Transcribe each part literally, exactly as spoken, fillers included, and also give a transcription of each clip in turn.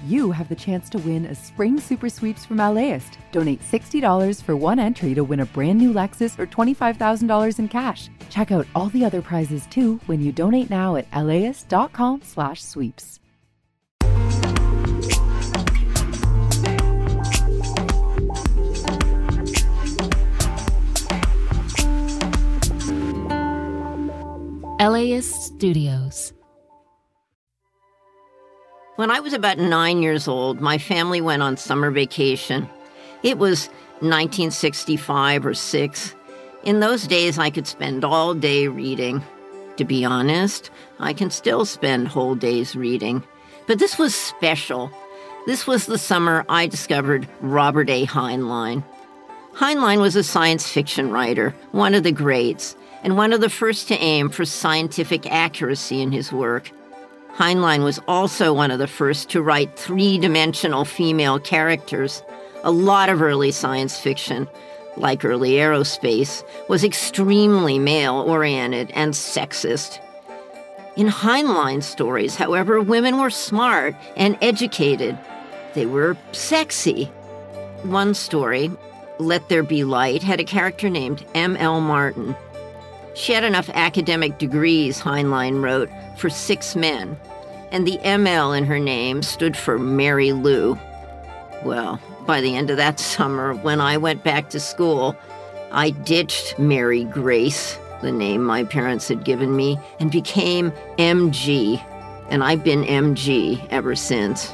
you have the chance to win a spring super sweeps from LAist. Donate sixty dollars for one entry to win a brand new Lexus or twenty-five thousand dollars in cash. Check out all the other prizes too when you donate now at laist.com slash sweeps. LAist Studios. When I was about nine years old, my family went on summer vacation. It was nineteen sixty-five or six. In those days, I could spend all day reading. To be honest, I can still spend whole days reading. But this was special. This was the summer I discovered Robert A. Heinlein. Heinlein was a science fiction writer, one of the greats, and one of the first to aim for scientific accuracy in his work. Heinlein was also one of the first to write three-dimensional female characters. A lot of early science fiction, like early aerospace, was extremely male-oriented and sexist. In Heinlein's stories, however, women were smart and educated. They were sexy. One story, Let There Be Light, had a character named M L Martin. She had enough academic degrees, Heinlein wrote, for six men, and the M L in her name stood for Mary Lou. Well, by the end of that summer, when I went back to school, I ditched Mary Grace, the name my parents had given me, and became M G, and I've been M G ever since.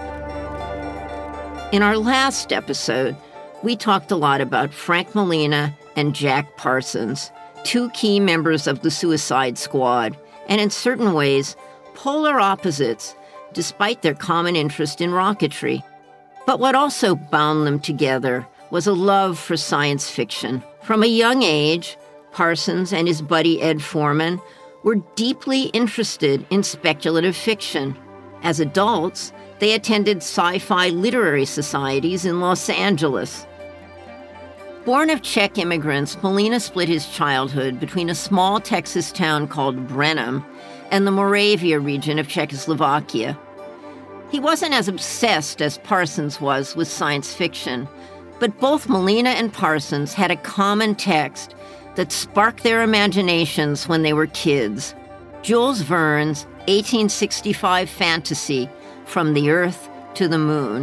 In our last episode, we talked a lot about Frank Molina and Jack Parsons, two key members of the Suicide Squad, and in certain ways, polar opposites, despite their common interest in rocketry. But what also bound them together was a love for science fiction. From a young age, Parsons and his buddy Ed Foreman were deeply interested in speculative fiction. As adults, they attended sci-fi literary societies in Los Angeles. Born of Czech immigrants, Molina split his childhood between a small Texas town called Brenham and the Moravia region of Czechoslovakia. He wasn't as obsessed as Parsons was with science fiction, but both Molina and Parsons had a common text that sparked their imaginations when they were kids: Jules Verne's eighteen sixty-five fantasy, From the Earth to the Moon.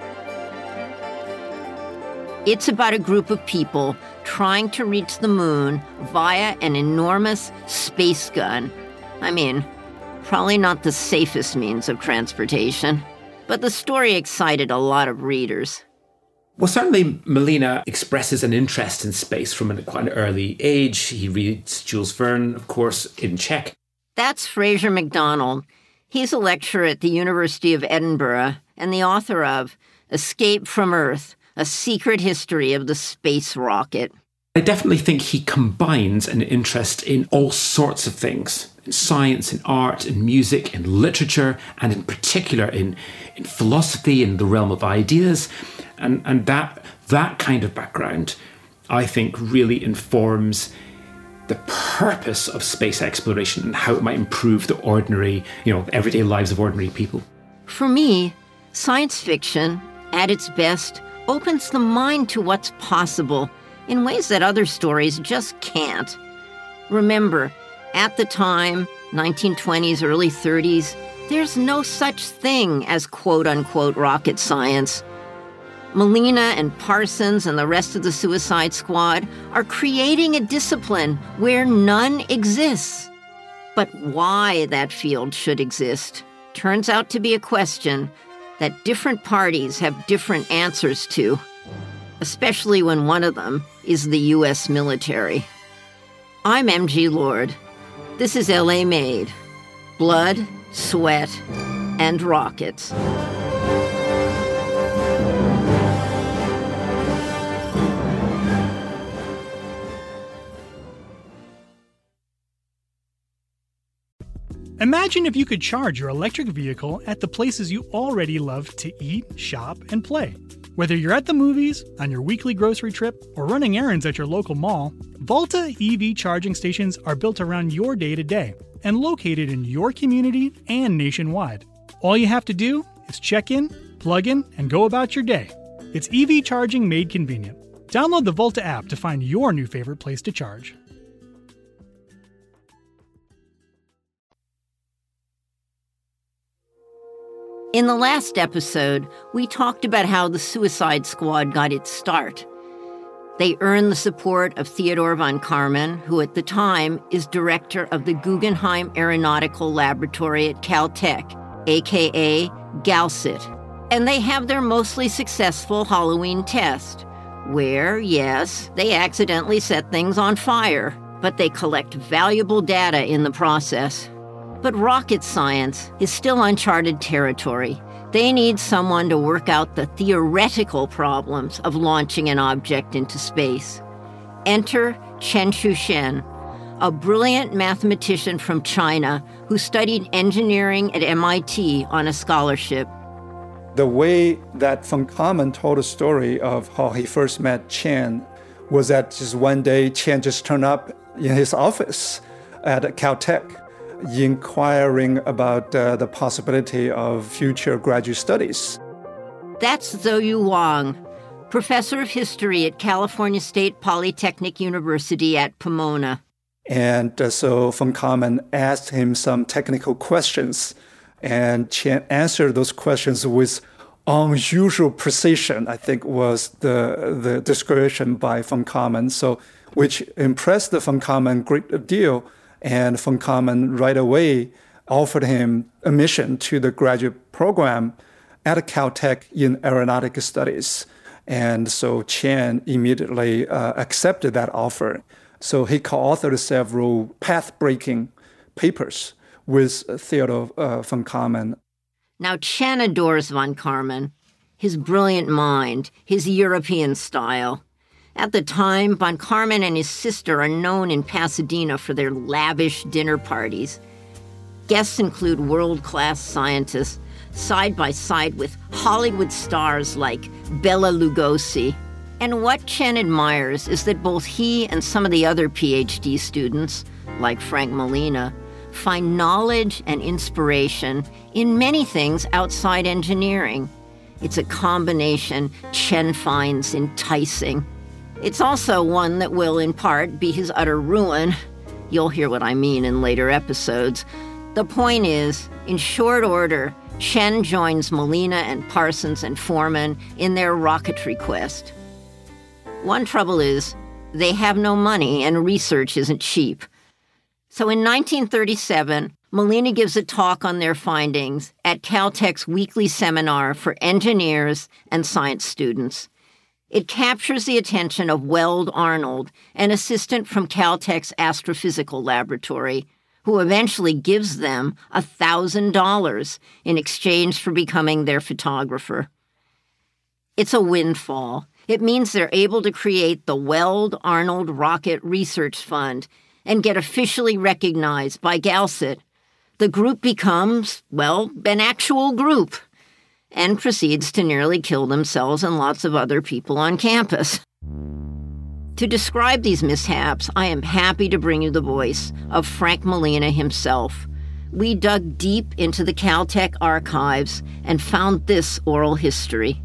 It's about a group of people trying to reach the moon via an enormous space gun. I mean, probably not the safest means of transportation, but the story excited a lot of readers. Well, certainly Molina expresses an interest in space from an, quite an early age. He reads Jules Verne, of course, in Czech. That's Fraser MacDonald. He's a lecturer at the University of Edinburgh and the author of Escape from Earth, A Secret History of the Space Rocket. I definitely think he combines an interest in all sorts of things, in science, in art, in music, in literature, and in particular in, in philosophy, in the realm of ideas. And, and that, that kind of background, I think, really informs the purpose of space exploration and how it might improve the ordinary, you know, everyday lives of ordinary people. For me, science fiction, at its best, opens the mind to what's possible in ways that other stories just can't. Remember, at the time, nineteen twenties, early thirties, there's no such thing as quote-unquote rocket science. Molina and Parsons and the rest of the Suicide Squad are creating a discipline where none exists. But why that field should exist turns out to be a question that different parties have different answers to, especially when one of them is the U S military. I'm M G Lord. This is L A Made. Blood, sweat, and rockets. Imagine if you could charge your electric vehicle at the places you already love to eat, shop, and play. Whether you're at the movies, on your weekly grocery trip, or running errands at your local mall, Volta E V charging stations are built around your day-to-day and located in your community and nationwide. All you have to do is check in, plug in, and go about your day. It's E V charging made convenient. Download the Volta app to find your new favorite place to charge. In the last episode, we talked about how the Suicide Squad got its start. They earned the support of Theodore von Karman, who at the time is director of the Guggenheim Aeronautical Laboratory at Caltech, aka GALCIT. And they have their mostly successful Halloween test, where, yes, they accidentally set things on fire, but they collect valuable data in the process. But rocket science is still uncharted territory. They need someone to work out the theoretical problems of launching an object into space. Enter Chen Qiushen, a brilliant mathematician from China who studied engineering at M I T on a scholarship. The way that von Karman told a story of how he first met Chen was that just one day Chen just turned up in his office at Caltech, inquiring about uh, the possibility of future graduate studies. That's Zhou Wang, professor of history at California State Polytechnic University at Pomona. And uh, so von Karman asked him some technical questions, and Chen answered those questions with unusual precision, I think was the, the description by von Karman, so which impressed the von Karman a great deal. And von Karman right away offered him admission to the graduate program at Caltech in aeronautic studies. And so Chen immediately uh, accepted that offer. So he co-authored several path-breaking papers with Theodore uh, von Karman. Now, Chen adores von Karman, his brilliant mind, his European style. At the time, von Karman and his sister are known in Pasadena for their lavish dinner parties. Guests include world-class scientists, side by side with Hollywood stars like Bela Lugosi. And what Chen admires is that both he and some of the other PhD students, like Frank Molina, find knowledge and inspiration in many things outside engineering. It's a combination Chen finds enticing. It's also one that will, in part, be his utter ruin. You'll hear what I mean in later episodes. The point is, in short order, Chen joins Molina and Parsons and Foreman in their rocketry quest. One trouble is, they have no money and research isn't cheap. So in nineteen thirty-seven, Molina gives a talk on their findings at Caltech's weekly seminar for engineers and science students. It captures the attention of Weld Arnold, an assistant from Caltech's astrophysical laboratory, who eventually gives them one thousand dollars in exchange for becoming their photographer. It's a windfall. It means they're able to create the Weld Arnold Rocket Research Fund and get officially recognized by GALCIT. The group becomes, well, an actual group, and proceeds to nearly kill themselves and lots of other people on campus. To describe these mishaps, I am happy to bring you the voice of Frank Molina himself. We dug deep into the Caltech archives and found this oral history.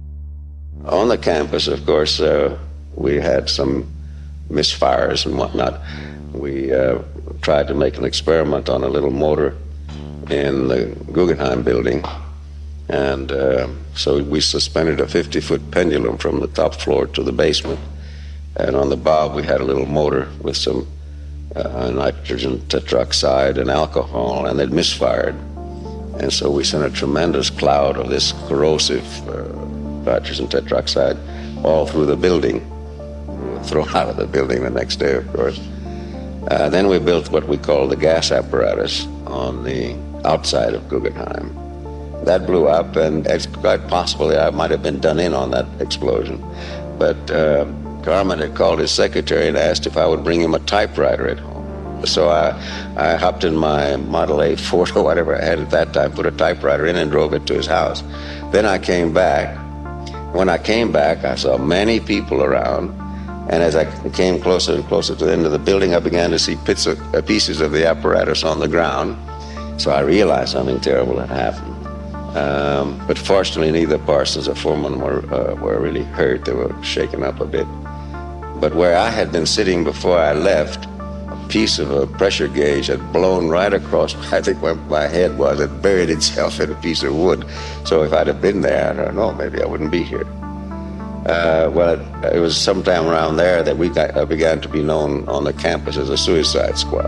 On the campus, of course, uh, we had some misfires and whatnot. We uh, tried to make an experiment on a little motor in the Guggenheim building. And uh, so we suspended a fifty-foot pendulum from the top floor to the basement. And on the bob, we had a little motor with some uh, nitrogen tetroxide and alcohol, and it misfired. And so we sent a tremendous cloud of this corrosive uh, nitrogen tetroxide all through the building. We were thrown out of the building the next day, of course. Uh, then we built what we call the gas apparatus on the outside of Guggenheim. That blew up, and it's quite possible that I might have been done in on that explosion. But uh, Karman had called his secretary and asked if I would bring him a typewriter at home. So I, I hopped in my Model A Ford or whatever I had at that time, put a typewriter in and drove it to his house. Then I came back. When I came back, I saw many people around, and as I came closer and closer to the end of the building, I began to see bits of, uh, pieces of the apparatus on the ground. So I realized something terrible had happened. Um, but fortunately, neither Parsons or Foreman were, uh, were really hurt. They were shaken up a bit. But where I had been sitting before I left, a piece of a pressure gauge had blown right across, I think, where my head was. It buried itself in a piece of wood. So if I'd have been there, I don't know, maybe I wouldn't be here. Uh, well, it, it was sometime around there that we got, uh, began to be known on the campus as a suicide squad.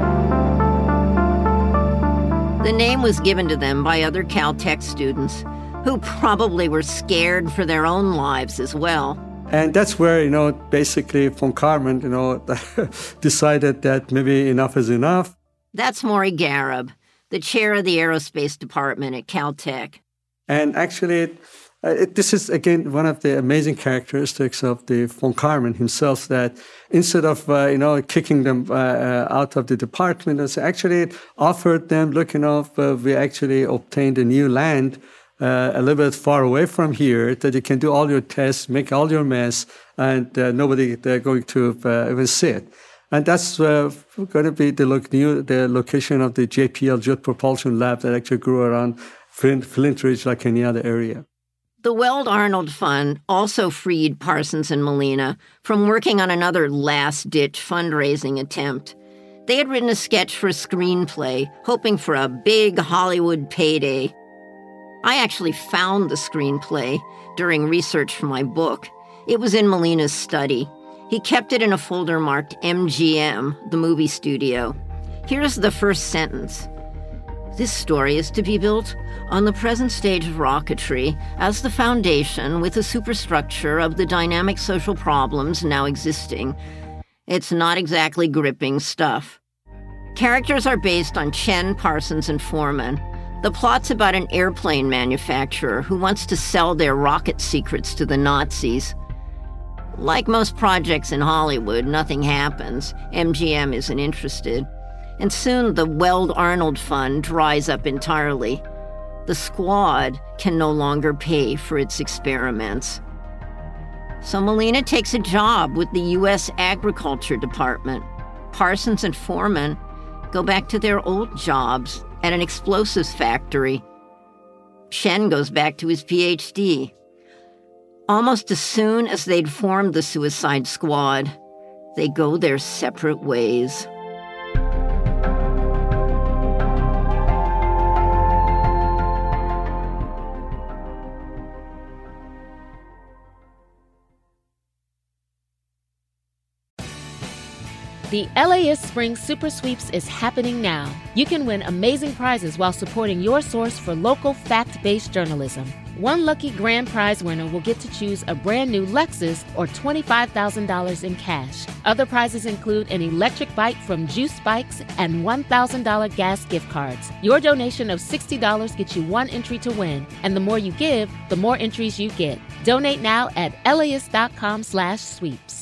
The name was given to them by other Caltech students who probably were scared for their own lives as well. And that's where, you know, basically von Karman, you know, decided that maybe enough is enough. That's Maury Gareb, the chair of the aerospace department at Caltech. And actually, uh, it, this is, again, one of the amazing characteristics of the von Karman himself, that instead of, uh, you know, kicking them uh, uh, out of the department, it's actually offered them, look, you know, uh, we actually obtained a new land Uh, a little bit far away from here, that you can do all your tests, make all your mess, and uh, nobody they're going to uh, even see it. And that's uh, going to be the, lo- new, the location of the J P L, Jet Propulsion Lab, that actually grew around Flint, Flint Ridge like any other area. The Weld Arnold Fund also freed Parsons and Molina from working on another last-ditch fundraising attempt. They had written a sketch for a screenplay, hoping for a big Hollywood payday. I actually found the screenplay during research for my book. It was in Molina's study. He kept it in a folder marked M G M, the movie studio. Here's the first sentence. This story is to be built on the present stage of rocketry as the foundation with the superstructure of the dynamic social problems now existing. It's not exactly gripping stuff. Characters are based on Chen, Parsons, and Foreman. The plot's about an airplane manufacturer who wants to sell their rocket secrets to the Nazis. Like most projects in Hollywood, nothing happens. M G M isn't interested. And soon the Weld Arnold Fund dries up entirely. The squad can no longer pay for its experiments. So Molina takes a job with the U S Agriculture Department. Parsons and Foreman go back to their old jobs at an explosives factory. Shen goes back to his P H D. Almost as soon as they'd formed the Suicide Squad, they go their separate ways. The L A S Spring Super Sweeps is happening now. You can win amazing prizes while supporting your source for local fact-based journalism. One lucky grand prize winner will get to choose a brand new Lexus or twenty-five thousand dollars in cash. Other prizes include an electric bike from Juice Bikes and one thousand dollars gas gift cards. Your donation of sixty dollars gets you one entry to win, and the more you give, the more entries you get. Donate now at las.com slash sweeps.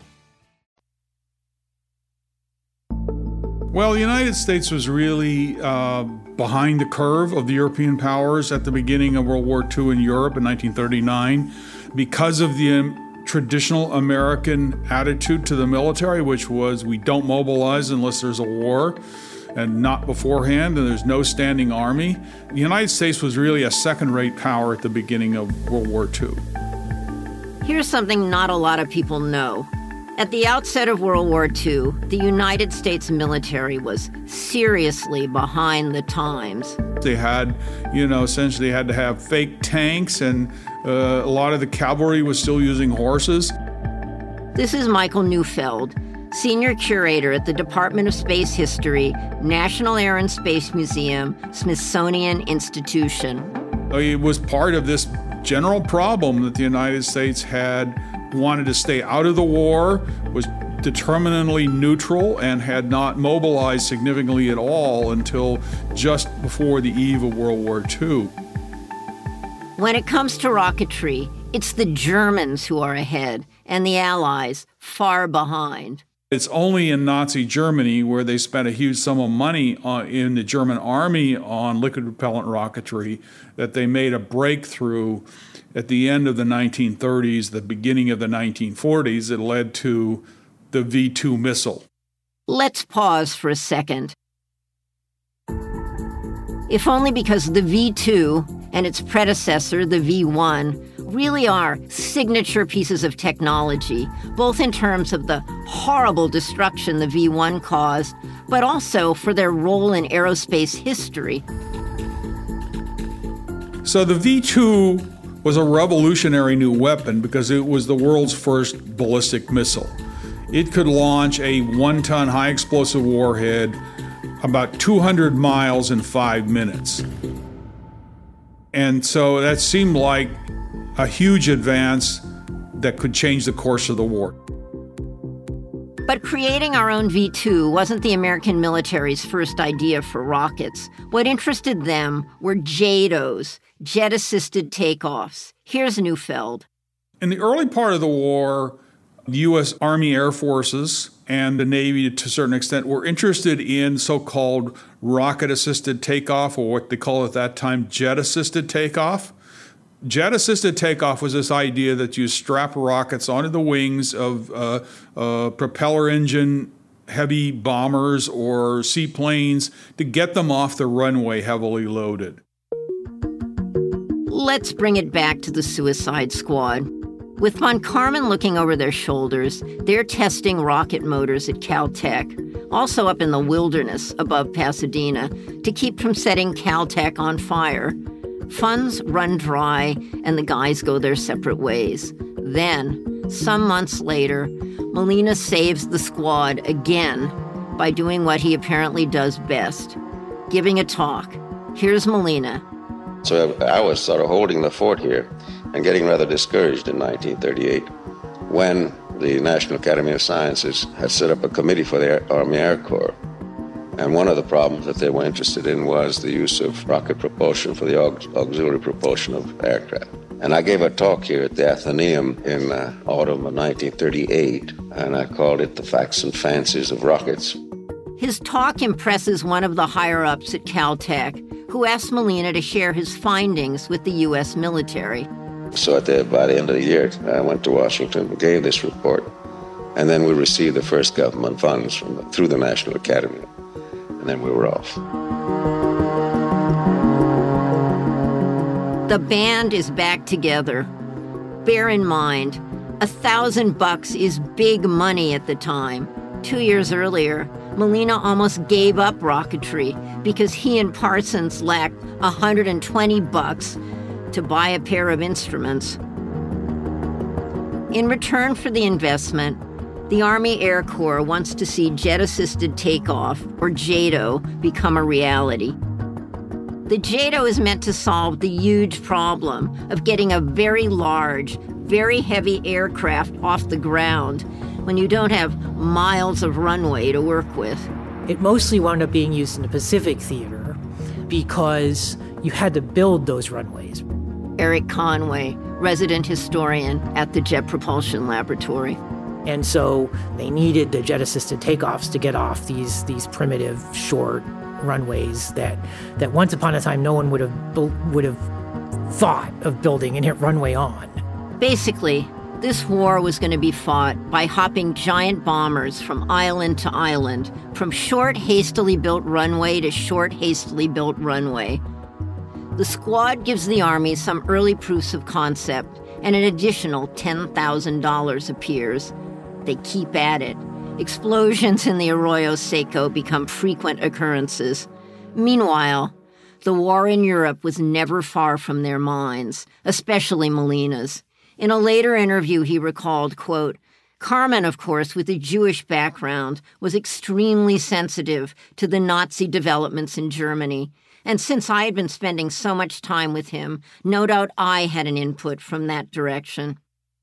Well, the United States was really uh, behind the curve of the European powers at the beginning of World War Two in Europe in nineteen thirty-nine because of the um, traditional American attitude to the military, which was we don't mobilize unless there's a war and not beforehand, and there's no standing army. The United States was really a second-rate power at the beginning of World War Two. Here's something not a lot of people know. At the outset of World War Two, the United States military was seriously behind the times. They had, you know, essentially had to have fake tanks, and uh, a lot of the cavalry was still using horses. This is Michael Neufeld, senior curator at the Department of Space History, National Air and Space Museum, Smithsonian Institution. It was part of this general problem that the United States had wanted to stay out of the war, was determinedly neutral, and had not mobilized significantly at all until just before the eve of World War Two. When it comes to rocketry, it's the Germans who are ahead and the Allies far behind. It's only in Nazi Germany, where they spent a huge sum of money on, in the German army on liquid propellant rocketry, that they made a breakthrough at the end of the nineteen thirties, the beginning of the nineteen forties. It led to the V two missile. Let's pause for a second. If only because the V two and its predecessor, the V one, really are signature pieces of technology, both in terms of the horrible destruction the V one caused, but also for their role in aerospace history. So the V two was a revolutionary new weapon because it was the world's first ballistic missile. It could launch a one-ton high-explosive warhead about two hundred miles in five minutes. And so that seemed like a huge advance that could change the course of the war. But creating our own V two wasn't the American military's first idea for rockets. What interested them were J A T Os, jet-assisted takeoffs. Here's Neufeld. In the early part of the war, the U S Army Air Forces and the Navy, to a certain extent, were interested in so-called rocket-assisted takeoff, or what they call at that time, jet-assisted takeoff. Jet-assisted takeoff was this idea that you strap rockets onto the wings of uh, uh, propeller engine heavy bombers or seaplanes to get them off the runway heavily loaded. Let's bring it back to the Suicide Squad. With von Karman looking over their shoulders, they're testing rocket motors at Caltech, also up in the wilderness above Pasadena, to keep from setting Caltech on fire. Funds run dry, and the guys go their separate ways. Then, some months later, Molina saves the squad again by doing what he apparently does best, giving a talk. Here's Molina. So I was sort of holding the fort here and getting rather discouraged in nineteen thirty-eight when the National Academy of Sciences had set up a committee for the Army Air Corps. And one of the problems that they were interested in was the use of rocket propulsion for the aux- auxiliary propulsion of aircraft. And I gave a talk here at the Athenaeum in uh, autumn of nineteen thirty-eight, and I called it The Facts and Fancies of Rockets. His talk impresses one of the higher-ups at Caltech, who asked Molina to share his findings with the U S military. So at the, by the end of the year, I went to Washington and gave this report, and then we received the first government funds from the, through the National Academy, and then we were off. The band is back together. Bear in mind, a thousand bucks is big money at the time. Two years earlier, Molina almost gave up rocketry because he and Parsons lacked one hundred twenty bucks to buy a pair of instruments. In return for the investment, the Army Air Corps wants to see jet-assisted takeoff, or J A T O, become a reality. The J A T O is meant to solve the huge problem of getting a very large, very heavy aircraft off the ground when you don't have miles of runway to work with. It mostly wound up being used in the Pacific Theater because you had to build those runways. Eric Conway, resident historian at the Jet Propulsion Laboratory. And so they needed the jet-assisted takeoffs to get off these these primitive, short runways that that once upon a time no one would have would have thought of building a runway on. Basically, this war was going to be fought by hopping giant bombers from island to island, from short, hastily built runway to short, hastily built runway. The squad gives the Army some early proofs of concept, and an additional ten thousand dollars appears. They keep at it. Explosions in the Arroyo Seco become frequent occurrences. Meanwhile, the war in Europe was never far from their minds, especially Molina's. In a later interview, he recalled, quote, Karman, of course, with a Jewish background, was extremely sensitive to the Nazi developments in Germany. And since I had been spending so much time with him, no doubt I had an input from that direction.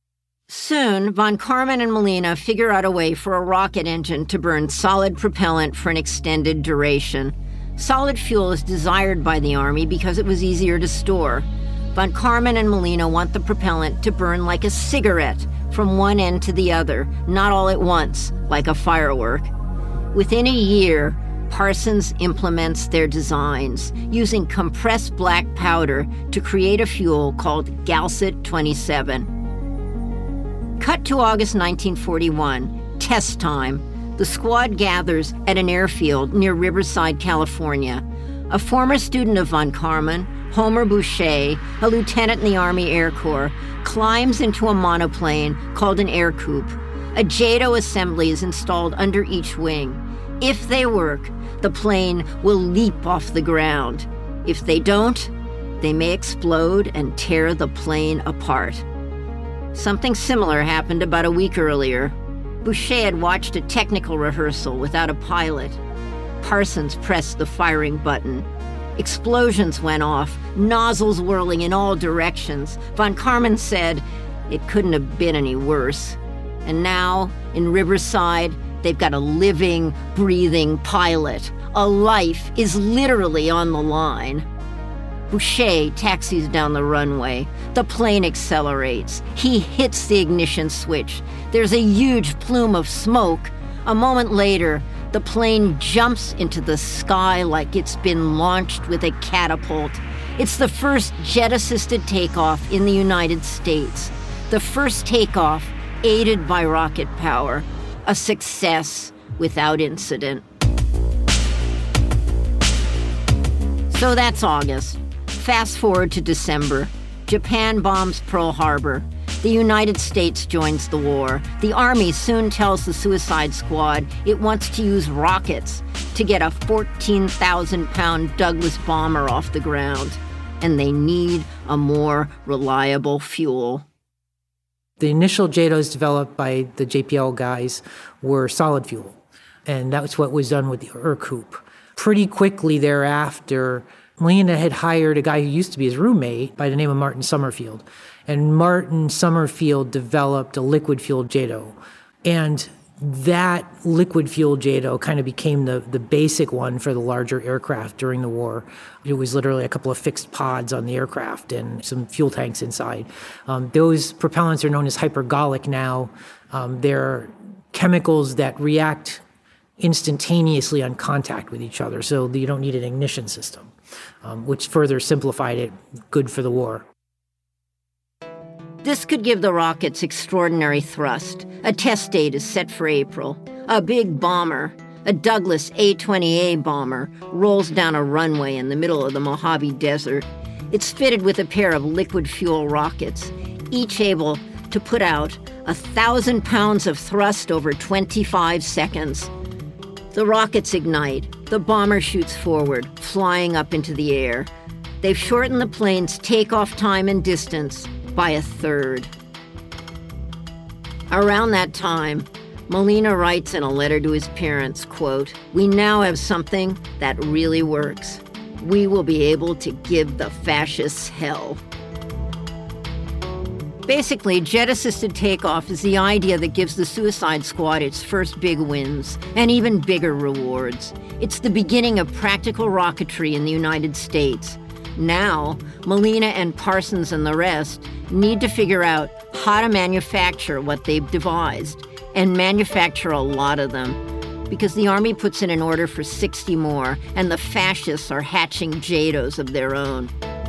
Soon, von Karman and Molina figure out a way for a rocket engine to burn solid propellant for an extended duration. Solid fuel is desired by the Army because it was easier to store. Von Karman and Molina want the propellant to burn like a cigarette from one end to the other, not all at once, like a firework. Within a year, Parsons implements their designs, using compressed black powder to create a fuel called Galset twenty-seven. Cut to August nineteen forty-one, test time. The squad gathers at an airfield near Riverside, California. A former student of von Karman, Homer Boucher, a lieutenant in the Army Air Corps, climbs into a monoplane called an air coupe. A JATO assembly is installed under each wing. If they work, the plane will leap off the ground. If they don't, they may explode and tear the plane apart. Something similar happened about a week earlier. Boucher had watched a technical rehearsal without a pilot. Parsons pressed the firing button. Explosions went off, nozzles whirling in all directions. Von Karman said it couldn't have been any worse. And now, in Riverside, they've got a living, breathing pilot. A life is literally on the line. Boucher taxis down the runway. The plane accelerates. He hits the ignition switch. There's a huge plume of smoke. A moment later, the plane jumps into the sky like it's been launched with a catapult. It's the first jet-assisted takeoff in the United States. The first takeoff aided by rocket power. A success without incident. So that's August. Fast forward to December. Japan bombs Pearl Harbor. The United States joins the war. The Army soon tells the Suicide Squad it wants to use rockets to get a fourteen thousand pound Douglas bomber off the ground. And they need a more reliable fuel. The initial JATOs developed by the J P L guys were solid fuel, and that's what was done with the air coupe. Pretty quickly thereafter, Molina had hired a guy who used to be his roommate by the name of Martin Summerfield. And Martin Summerfield developed a liquid fuel JATO. And that liquid fuel JATO kind of became the, the basic one for the larger aircraft during the war. It was literally a couple of fixed pods on the aircraft and some fuel tanks inside. Um, those propellants are known as hypergolic now. Um, they're chemicals that react instantaneously on contact with each other, so you don't need an ignition system, um, which further simplified it, good for the war. This could give the rockets extraordinary thrust. A test date is set for April. A big bomber, a Douglas A twenty A bomber, rolls down a runway in the middle of the Mojave Desert. It's fitted with a pair of liquid fuel rockets, each able to put out a thousand pounds of thrust over twenty-five seconds. The rockets ignite. The bomber shoots forward, flying up into the air. They've shortened the plane's takeoff time and distance by a third. Around that time, Molina writes in a letter to his parents, quote, "We now have something that really works. We will be able to give the fascists hell." Basically, jet-assisted takeoff is the idea that gives the Suicide Squad its first big wins and even bigger rewards. It's the beginning of practical rocketry in the United States. Now, Molina and Parsons and the rest need to figure out how to manufacture what they've devised, and manufacture a lot of them, because the Army puts in an order for sixty more, and the fascists are hatching JATOs of their own.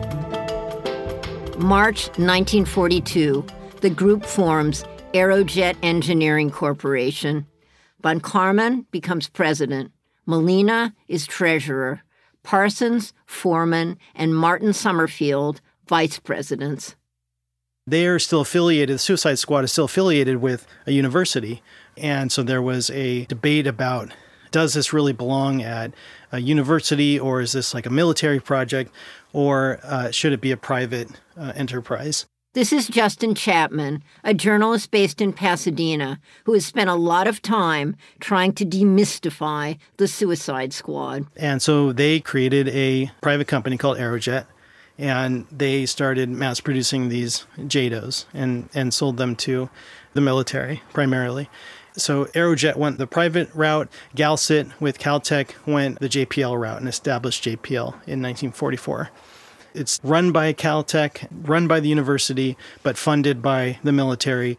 March nineteen forty-two, the group forms Aerojet Engineering Corporation. Von Karman becomes president. Molina is treasurer. Parsons, foreman, and Martin Summerfield, vice presidents. They are still affiliated, the Suicide Squad is still affiliated with a university. And so there was a debate about, does this really belong at a university, or is this like a military project, or uh, should it be a private uh, enterprise? This is Justin Chapman, a journalist based in Pasadena, who has spent a lot of time trying to demystify the Suicide Squad. And so they created a private company called Aerojet, and they started mass producing these JATOs and, and sold them to the military primarily. So Aerojet went the private route. Galsit with Caltech went the J P L route and established J P L in nineteen forty-four. It's run by Caltech, run by the university, but funded by the military.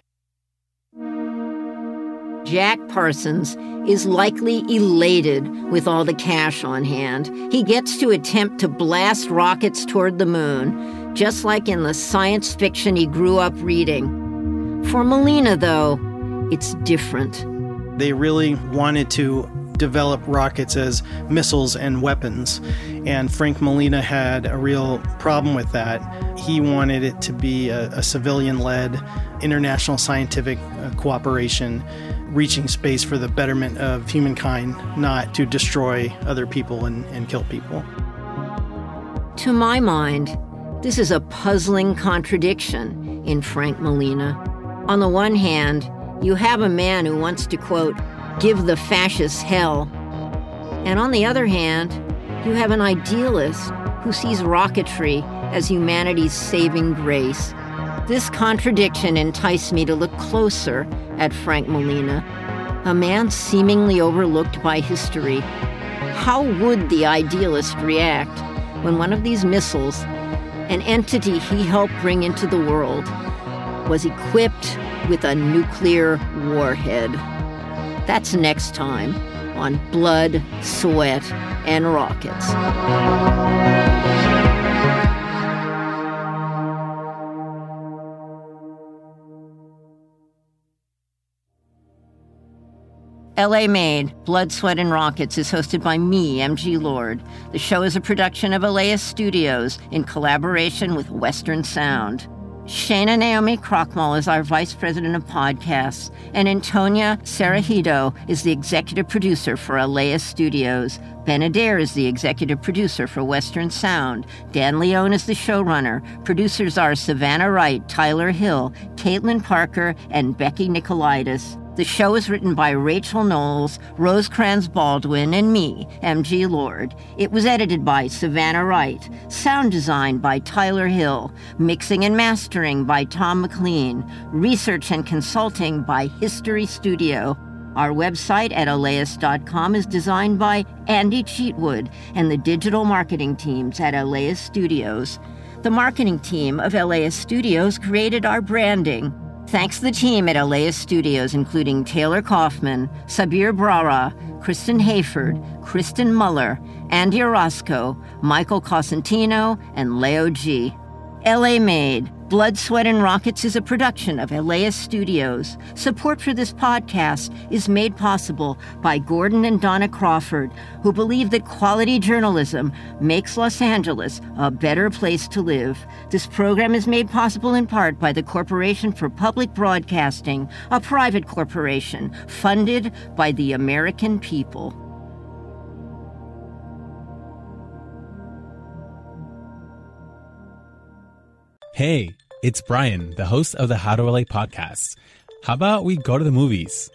Jack Parsons is likely elated with all the cash on hand. He gets to attempt to blast rockets toward the moon, just like in the science fiction he grew up reading. For Molina, though, it's different. They really wanted to develop rockets as missiles and weapons. And Frank Molina had a real problem with that. He wanted it to be a, a civilian-led international scientific uh, cooperation, reaching space for the betterment of humankind, not to destroy other people and, and kill people. To my mind, this is a puzzling contradiction in Frank Molina. On the one hand, you have a man who wants to, quote, give the fascists hell. And on the other hand, you have an idealist who sees rocketry as humanity's saving grace. This contradiction enticed me to look closer at Frank Molina, a man seemingly overlooked by history. How would the idealist react when one of these missiles, an entity he helped bring into the world, was equipped with a nuclear warhead? That's next time on Blood, Sweat, and Rockets. L A Made, Blood, Sweat, and Rockets is hosted by me, M G Lord. The show is a production of Elias Studios in collaboration with Western Sound. Shana Naomi Krochmal is our Vice President of Podcasts, and Antonia Sarajido is the Executive Producer for Elias Studios. Ben Adair is the Executive Producer for Western Sound. Dan Leone is the showrunner. Producers are Savannah Wright, Tyler Hill, Caitlin Parker, and Becky Nicolaitis. The show is written by Rachel Knowles, Rosecrans Baldwin, and me, M G Lord. It was edited by Savannah Wright. Sound design by Tyler Hill. Mixing and mastering by Tom McLean. Research and consulting by History Studio. Our website at elias dot com is designed by Andy Cheatwood and the digital marketing teams at Elias Studios. The marketing team of Elias Studios created our branding. Thanks to the team at Elias Studios, including Taylor Kaufman, Sabir Brara, Kristen Hayford, Kristen Muller, Andy Orozco, Michael Cosentino, and Leo G. L A Made, Blood, Sweat, and Rockets is a production of Elias Studios. Support for this podcast is made possible by Gordon and Donna Crawford, who believe that quality journalism makes Los Angeles a better place to live. This program is made possible in part by the Corporation for Public Broadcasting, a private corporation funded by the American people. Hey, it's Brian, the host of the How to L A podcast. How about we go to the movies?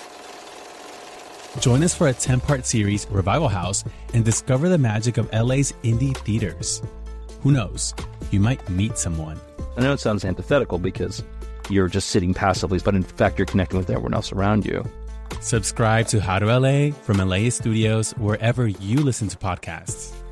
Join us for a ten-part series, Revival House, and discover the magic of L A's indie theaters. Who knows? You might meet someone. I know it sounds antithetical because you're just sitting passively, but in fact, you're connecting with everyone else around you. Subscribe to How to L A from Elias Studios wherever you listen to podcasts.